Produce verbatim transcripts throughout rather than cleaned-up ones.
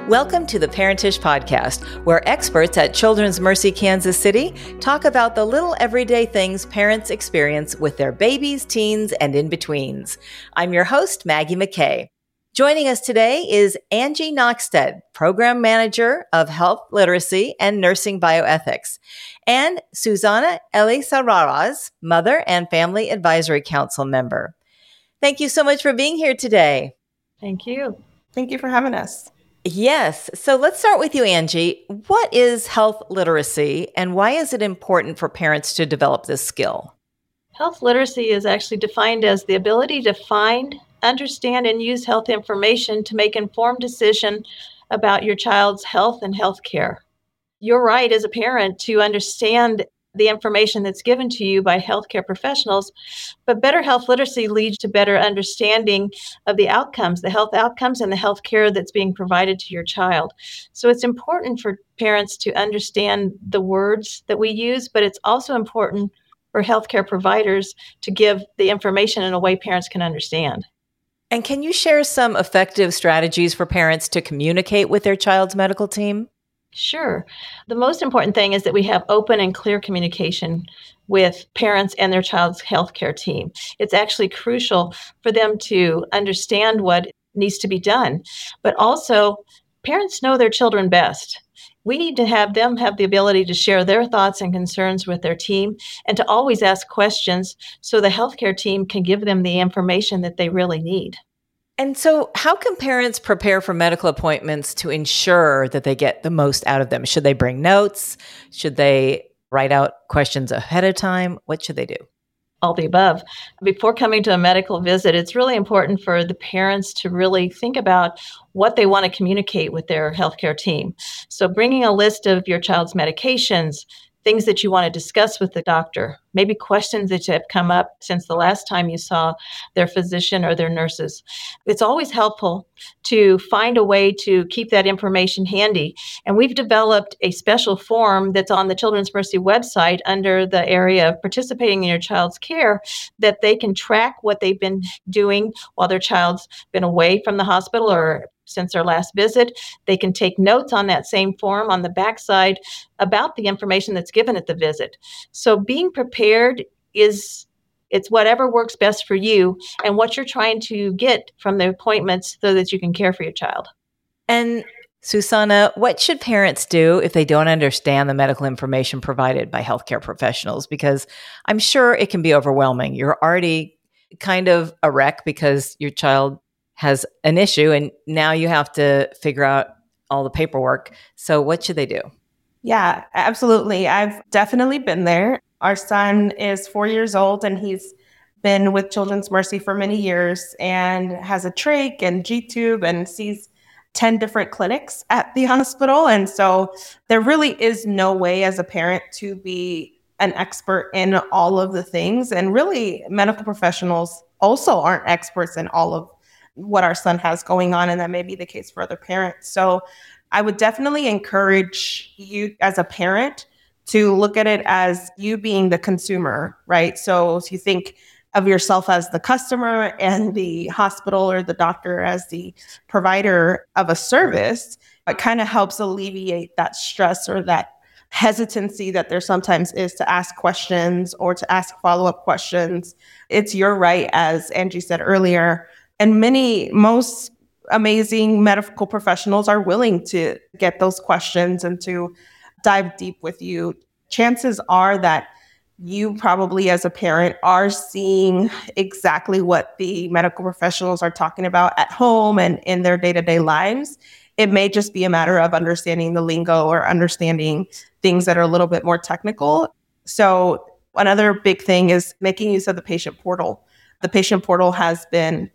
Welcome to the Parentish Podcast, where experts at Children's Mercy Kansas City talk about the little everyday things parents experience with their babies, teens, and in-betweens. I'm your host, Maggie McKay. Joining us today is Angie Noxted, Program Manager of Health Literacy and Nursing Bioethics, and Susana Elizarraraz, Mother and Family Advisory Council member. Thank you so much for being here today. Thank you. Thank you for having us. Yes. So let's start with you, Angie. What is health literacy and why is it important for parents to develop this skill? Health literacy is actually defined as the ability to find, understand, and use health information to make informed decisions about your child's health and health care. You're right as a parent to understand the information that's given to you by healthcare professionals, but better health literacy leads to better understanding of the outcomes, the health outcomes and the health care that's being provided to your child. So it's important for parents to understand the words that we use, but it's also important for healthcare providers to give the information in a way parents can understand. And can you share some effective strategies for parents to communicate with their child's medical team? Sure. The most important thing is that we have open and clear communication with parents and their child's healthcare team. It's actually crucial for them to understand what needs to be done, but also parents know their children best. We need to have them have the ability to share their thoughts and concerns with their team and to always ask questions so the healthcare team can give them the information that they really need. And so how can parents prepare for medical appointments to ensure that they get the most out of them? Should they bring notes? Should they write out questions ahead of time? What should they do? All the above. Before coming to a medical visit, it's really important for the parents to really think about what they want to communicate with their healthcare team. So bringing a list of your child's medications, things that you want to discuss with the doctor, maybe questions that have come up since the last time you saw their physician or their nurses. It's always helpful to find a way to keep that information handy. And we've developed a special form that's on the Children's Mercy website under the area of participating in your child's care that they can track what they've been doing while their child's been away from the hospital or since their last visit. They can take notes on that same form on the backside about the information that's given at the visit. So being prepared is, it's whatever works best for you and what you're trying to get from the appointments so that you can care for your child. And Susana, what should parents do if they don't understand the medical information provided by healthcare professionals? Because I'm sure it can be overwhelming. You're already kind of a wreck because your child has an issue and now you have to figure out all the paperwork. So what should they do? Yeah, absolutely. I've definitely been there. Our son is four years old and he's been with Children's Mercy for many years and has a trach and G-tube and sees ten different clinics at the hospital. And so there really is no way as a parent to be an expert in all of the things. And really medical professionals also aren't experts in all of what our son has going on, and that may be the case for other parents. So I would definitely encourage you as a parent to look at it as you being the consumer, right? So if you think of yourself as the customer and the hospital or the doctor as the provider of a service, it kind of helps alleviate that stress or that hesitancy that there sometimes is to ask questions or to ask follow-up questions. It's your right, as Angie said earlier. And many, most amazing medical professionals are willing to get those questions and to dive deep with you. Chances are that you probably as a parent are seeing exactly what the medical professionals are talking about at home and in their day-to-day lives. It may just be a matter of understanding the lingo or understanding things that are a little bit more technical. So another big thing is making use of the patient portal. The patient portal has been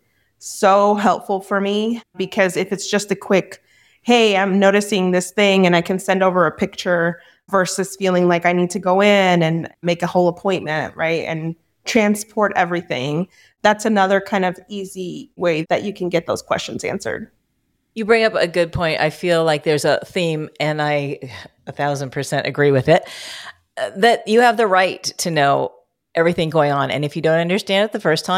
so helpful for me because if it's just a quick, hey, I'm noticing this thing and I can send over a picture versus feeling like I need to go in and make a whole appointment, right? And transport everything. That's another kind of easy way that you can get those questions answered. You bring up a good point. I feel like there's a theme, and I a thousand percent agree with it, that you have the right to know everything going on. And if you don't understand it the first time,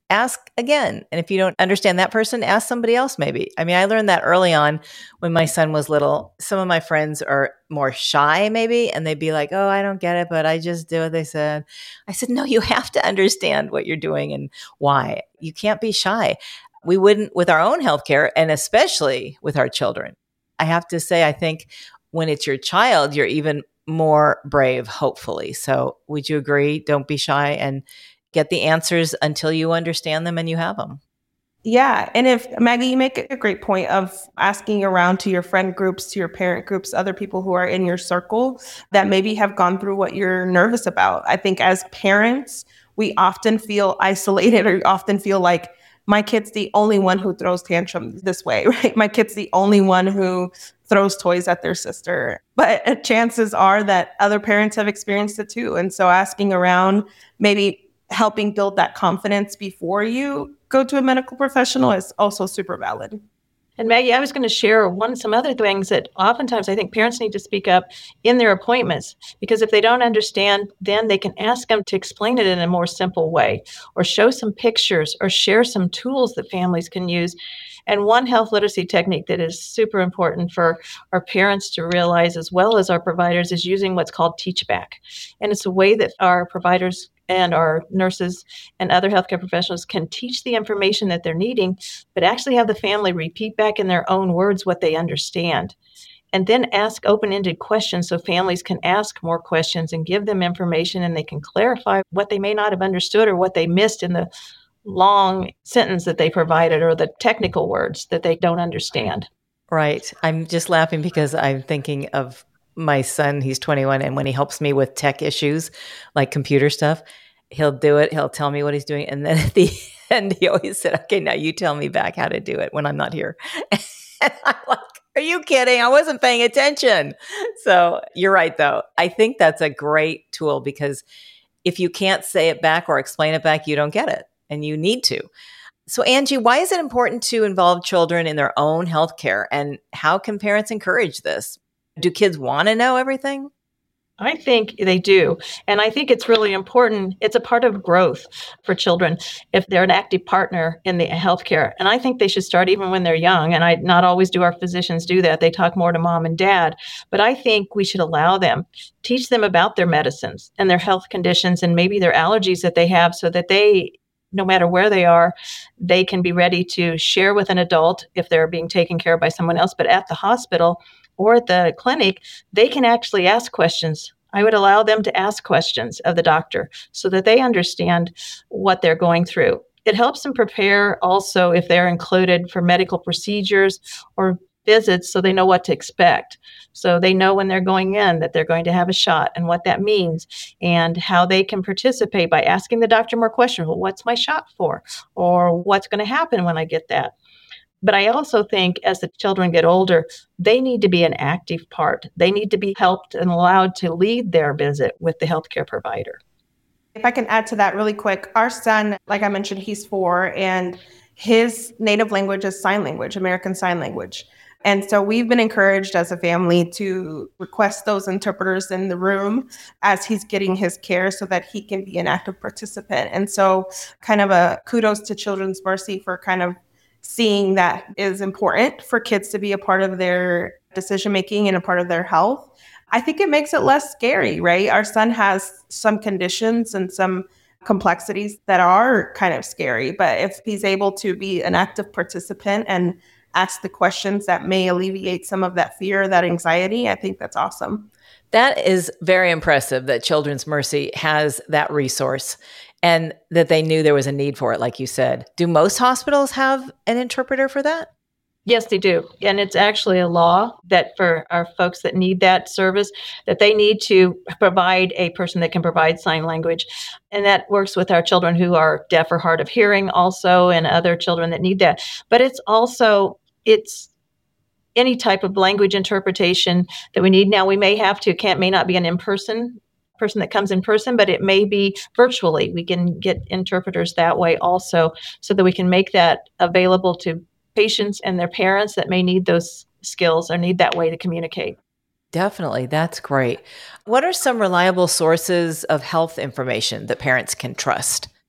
ask again. And if you don't understand that person, ask somebody else maybe. I mean, I learned that early on when my son was little. Some of my friends are more shy maybe, and they'd be like, oh, I don't get it, but I just do what they said. I said, no, you have to understand what you're doing and why. You can't be shy. We wouldn't with our own healthcare, and especially with our children. I have to say, I think when it's your child, you're even more brave, hopefully. So would you agree? Don't be shy and get the answers until you understand them and you have them. Yeah. And if, Maggie, you make a great point of asking around to your friend groups, to your parent groups, other people who are in your circle that maybe have gone through what you're nervous about. I think as parents, we often feel isolated or often feel like my kid's the only one who throws tantrums this way, right? My kid's the only one who throws toys at their sister. But chances are that other parents have experienced it too. And so asking around, maybe helping build that confidence before you go to a medical professional is also super valid. And Maggie, I was going to share one some other things that oftentimes I think parents need to speak up in their appointments, because if they don't understand, then they can ask them to explain it in a more simple way, or show some pictures, or share some tools that families can use. And one health literacy technique that is super important for our parents to realize, as well as our providers, is using what's called teach back. And it's a way that our providers and our nurses and other healthcare professionals can teach the information that they're needing, but actually have the family repeat back in their own words what they understand. And then ask open-ended questions so families can ask more questions and give them information, and they can clarify what they may not have understood or what they missed in the long sentence that they provided or the technical words that they don't understand. Right. I'm just laughing because I'm thinking of my son. He's twenty-one, and when he helps me with tech issues like computer stuff, he'll do it. He'll tell me what he's doing. And then at the end, he always said, okay, now you tell me back how to do it when I'm not here. And I'm like, are you kidding? I wasn't paying attention. So you're right, though. I think that's a great tool, because if you can't say it back or explain it back, you don't get it, and you need to. So Angie, why is it important to involve children in their own healthcare, and how can parents encourage this? Do kids want to know everything? I think they do. And I think it's really important. It's a part of growth for children if they're an active partner in the healthcare. And I think they should start even when they're young. And I not always do our physicians do that. They talk more to mom and dad. But I think we should allow them, teach them about their medicines and their health conditions and maybe their allergies that they have, so that they, no matter where they are, they can be ready to share with an adult if they're being taken care of by someone else. But at the hospital or at the clinic, they can actually ask questions. I would allow them to ask questions of the doctor so that they understand what they're going through. It helps them prepare also if they're included for medical procedures or visits, so they know what to expect. So they know when they're going in that they're going to have a shot and what that means, and how they can participate by asking the doctor more questions. Well, what's my shot for? Or what's going to happen when I get that? But I also think as the children get older, they need to be an active part. They need to be helped and allowed to lead their visit with the healthcare provider. If I can add to that really quick, our son, like I mentioned, he's four, and his native language is sign language, American Sign Language. And so we've been encouraged as a family to request those interpreters in the room as he's getting his care so that he can be an active participant. And so kind of a kudos to Children's Mercy for kind of seeing that is important for kids to be a part of their decision-making and a part of their health. I think it makes it less scary, right? Our son has some conditions and some complexities that are kind of scary, but if he's able to be an active participant and ask the questions that may alleviate some of that fear, that anxiety, I think that's awesome. That is very impressive that Children's Mercy has that resource and that they knew there was a need for it, like you said. Do most hospitals have an interpreter for that? Yes, they do. And it's actually a law that for our folks that need that service, that they need to provide a person that can provide sign language. And that works with our children who are deaf or hard of hearing also, and other children that need that. But it's also, it's any type of language interpretation that we need. Now, we may have to, can't, may not be an in-person person that comes in person, but it may be virtually. We can get interpreters that way also, so that we can make that available to patients and their parents that may need those skills or need that way to communicate. Definitely. That's great. What are some reliable sources of health information that parents can trust?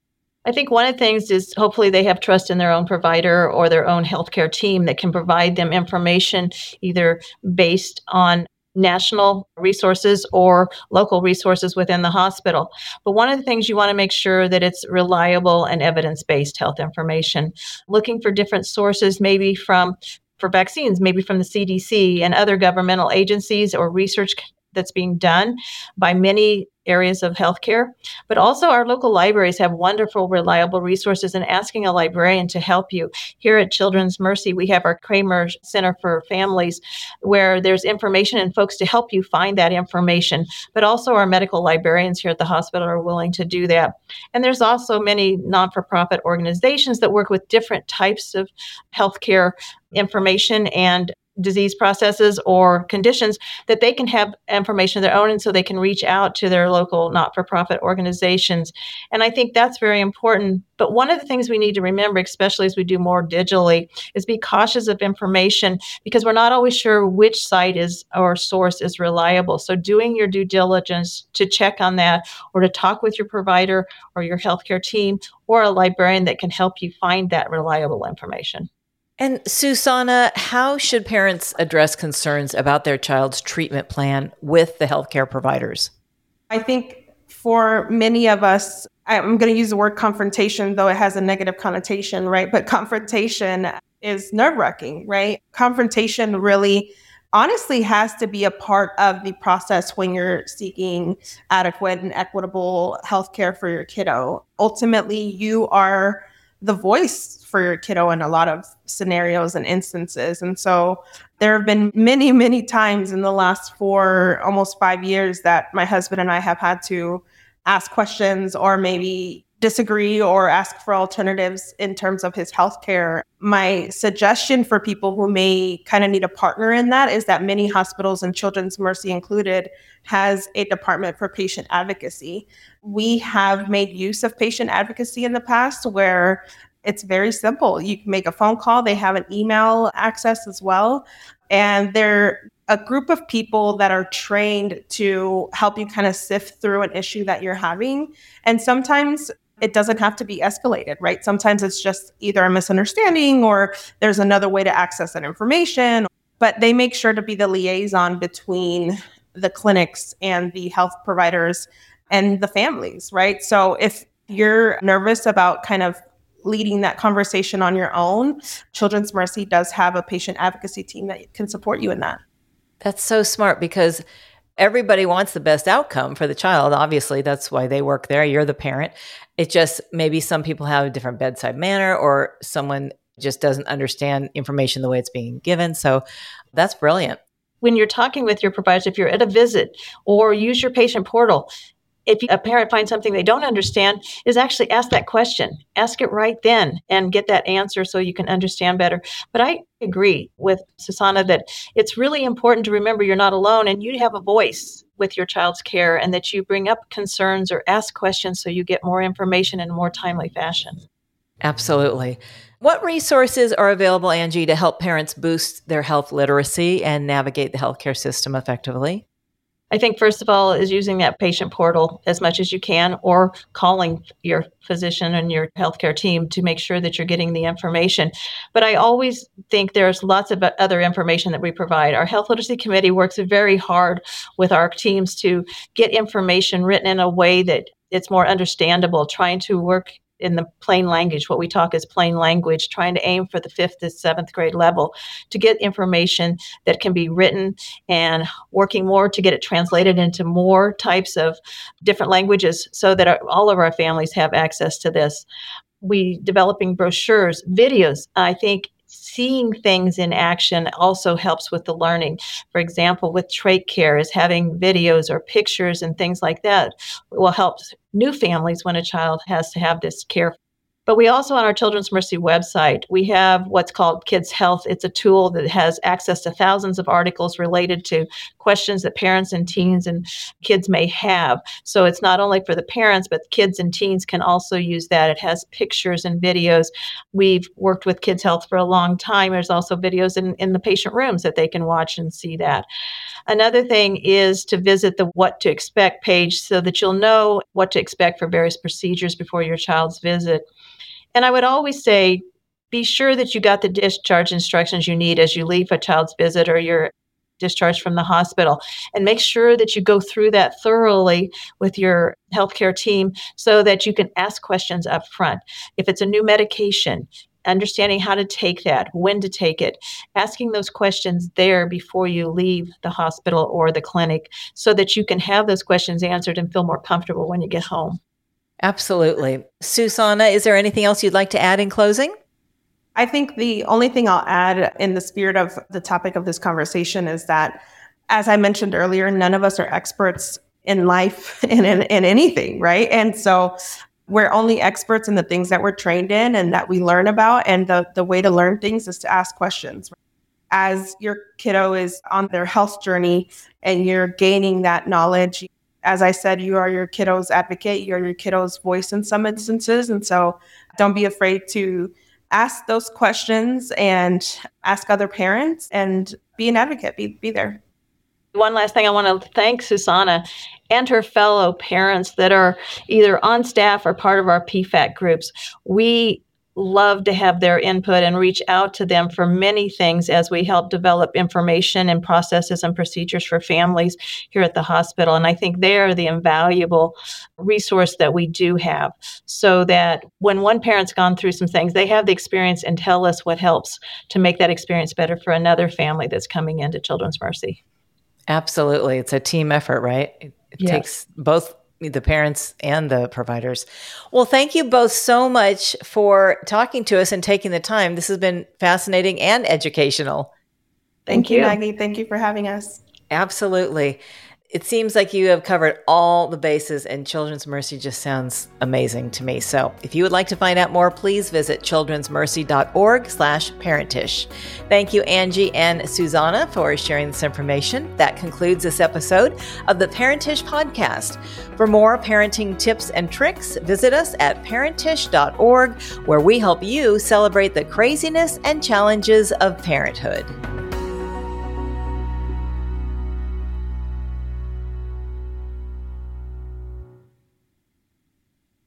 I think one of the things is hopefully they have trust in their own provider or their own healthcare team that can provide them information either based on national resources or local resources within the hospital. But one of the things you want to make sure that it's reliable and evidence-based health information. Looking for different sources, maybe from for vaccines, maybe from the C D C and other governmental agencies or research that's being done by many areas of healthcare. But also our local libraries have wonderful, reliable resources, and asking a librarian to help you. Here at Children's Mercy, we have our Kramer Center for Families where there's information and folks to help you find that information. But also our medical librarians here at the hospital are willing to do that. And there's also many non-for-profit organizations that work with different types of healthcare information and disease processes or conditions that they can have information of their own, and so they can reach out to their local not-for-profit organizations. And I think that's very important. But one of the things we need to remember, especially as we do more digitally, is be cautious of information because we're not always sure which site is or source is reliable. So doing your due diligence to check on that or to talk with your provider or your healthcare team or a librarian that can help you find that reliable information. And Susana, how should parents address concerns about their child's treatment plan with the healthcare providers? I think for many of us, I'm going to use the word confrontation, though it has a negative connotation, right? But confrontation is nerve-wracking, right? Confrontation really honestly has to be a part of the process when you're seeking adequate and equitable healthcare for your kiddo. Ultimately, you are the voice for your kiddo in a lot of scenarios and instances. And so there have been many, many times in the last four, almost five years that my husband and I have had to ask questions or maybe disagree or ask for alternatives in terms of his healthcare. My suggestion for people who may kind of need a partner in that is that many hospitals, and Children's Mercy included, has a department for patient advocacy. We have made use of patient advocacy in the past where it's very simple. You can make a phone call. They have an email access as well. And they're a group of people that are trained to help you kind of sift through an issue that you're having. And sometimes it doesn't have to be escalated, right? Sometimes it's just either a misunderstanding or there's another way to access that information. But they make sure to be the liaison between the clinics and the health providers and the families, right? So if you're nervous about kind of leading that conversation on your own, Children's Mercy does have a patient advocacy team that can support you in that. That's so smart because everybody wants the best outcome for the child. Obviously, that's why they work there. You're the parent. It just maybe some people have a different bedside manner or someone just doesn't understand information the way it's being given. So that's brilliant. When you're talking with your providers, if you're at a visit or use your patient portal, if a parent finds something they don't understand, is actually ask that question. Ask it right then and get that answer so you can understand better. But I agree with Susana that it's really important to remember you're not alone and you have a voice with your child's care and that you bring up concerns or ask questions so you get more information in a more timely fashion. Absolutely. What resources are available, Angie, to help parents boost their health literacy and navigate the healthcare system effectively? I think, first of all, is using that patient portal as much as you can or calling your physician and your healthcare team to make sure that you're getting the information. But I always think there's lots of other information that we provide. Our Health Literacy Committee works very hard with our teams to get information written in a way that it's more understandable, trying to work in the plain language, what we talk as plain language, trying to aim for the fifth to seventh grade level to get information that can be written and working more to get it translated into more types of different languages so that our, all of our families have access to this. We developing brochures, videos. I think seeing things in action also helps with the learning. For example, with trach care is having videos or pictures and things like that will help new families when a child has to have this care. But we also, on our Children's Mercy website, we have what's called Kids Health. It's a tool that has access to thousands of articles related to questions that parents and teens and kids may have. So it's not only for the parents, but kids and teens can also use that. It has pictures and videos. We've worked with Kids Health for a long time. There's also videos in, in the patient rooms that they can watch and see that. Another thing is to visit the What to Expect page so that you'll know what to expect for various procedures before your child's visit. And I would always say, be sure that you got the discharge instructions you need as you leave a child's visit or you're discharged from the hospital. And make sure that you go through that thoroughly with your healthcare team so that you can ask questions up front. If it's a new medication, understanding how to take that, when to take it, asking those questions there before you leave the hospital or the clinic so that you can have those questions answered and feel more comfortable when you get home. Absolutely. Susanna, is there anything else you'd like to add in closing? I think the only thing I'll add in the spirit of the topic of this conversation is that, as I mentioned earlier, none of us are experts in life and in, in anything, right? And so we're only experts in the things that we're trained in and that we learn about. And the, the way to learn things is to ask questions. As your kiddo is on their health journey and you're gaining that knowledge, as I said, you are your kiddo's advocate, you're your kiddo's voice in some instances. And so don't be afraid to ask those questions and ask other parents and be an advocate, be, be there. One last thing, I want to thank Susanna and her fellow parents that are either on staff or part of our P FAC groups. We love to have their input and reach out to them for many things as we help develop information and processes and procedures for families here at the hospital. And I think they are the invaluable resource that we do have, so that when one parent's gone through some things, they have the experience and tell us what helps to make that experience better for another family that's coming into Children's Mercy. Absolutely. It's a team effort, right? It, it Yes. takes both the parents and the providers. Well, thank you both so much for talking to us and taking the time. This has been fascinating and educational. Thank, Thank you, you. Maggie. Thank you for having us. Absolutely. It seems like you have covered all the bases, and Children's Mercy just sounds amazing to me. So if you would like to find out more, please visit childrensmercy.org slash parentish. Thank you, Angie and Susanna, for sharing this information. That concludes this episode of the Parentish Podcast. For more parenting tips and tricks, visit us at parentish dot org, where we help you celebrate the craziness and challenges of parenthood.